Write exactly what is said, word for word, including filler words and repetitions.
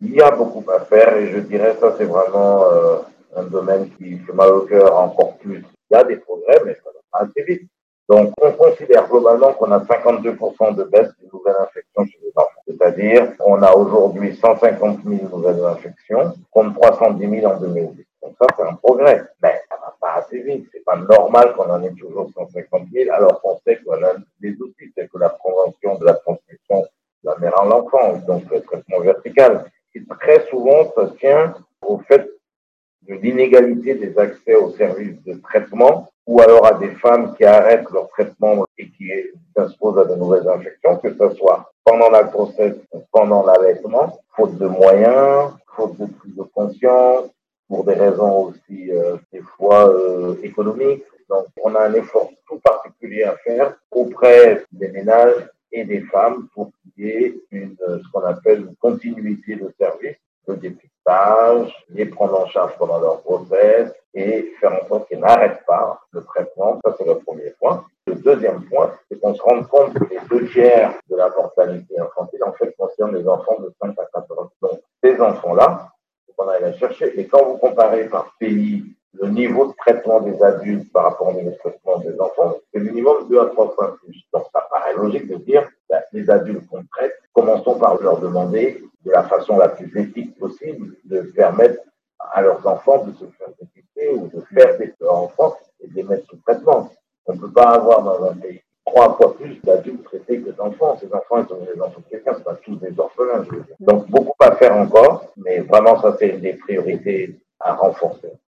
Il y a beaucoup à faire et je dirais ça c'est vraiment euh, un domaine qui fait mal au cœur encore plus. Il y a des progrès, mais ça va pas assez vite. Donc on considère globalement qu'on a cinquante-deux pour cent de baisse des nouvelles infections chez les enfants. C'est-à-dire on a aujourd'hui cent cinquante mille nouvelles infections contre trois cent dix mille en deux mille dix. Donc ça c'est un progrès, mais ça va pas assez vite. C'est pas normal qu'on en ait toujours cent cinquante mille alors qu'on sait qu'on a des outils, c'est que la prévention de la transmission de la mère à l'enfant, donc le traitement vertical. Et très souvent, ça tient au fait de l'inégalité des accès aux services de traitement ou alors à des femmes qui arrêtent leur traitement et qui s'exposent à de nouvelles infections, que ce soit pendant la grossesse ou pendant l'allaitement, faute de moyens, faute de prise de conscience, pour des raisons aussi euh, des fois euh, économiques. Donc on a un effort tout particulier à faire auprès des ménages et des femmes pour qu'il y ait une, ce qu'on appelle une continuité de service, de dépistage, les prendre en charge pendant leur grossesse et faire en sorte qu'ils n'arrêtent pas le traitement. Ça, c'est le premier point. Le deuxième point, c'est qu'on se rende compte que les deux tiers de la mortalité infantile, en fait, concernent les enfants de cinq à quatorze ans. Donc, ces enfants-là, on aille les chercher. Et quand vous comparez par pays le niveau de traitement des adultes par rapport au niveau de traitement des enfants, c'est minimum deux à trois fois plus. Donc, ça paraît logique de dire, ben, les adultes qu'on traite, commençons par leur demander de la façon la plus éthique possible de permettre à leurs enfants de se faire dépister ou de faire des leurs enfants et de les mettre sous traitement. On ne peut pas avoir dans un pays trois fois plus d'adultes traités que d'enfants. Ces enfants, ils sont les enfants de quelqu'un, c'est pas tous des orphelins, je veux dire. Donc, beaucoup à faire encore, mais vraiment, ça, c'est une des priorités à renforcer.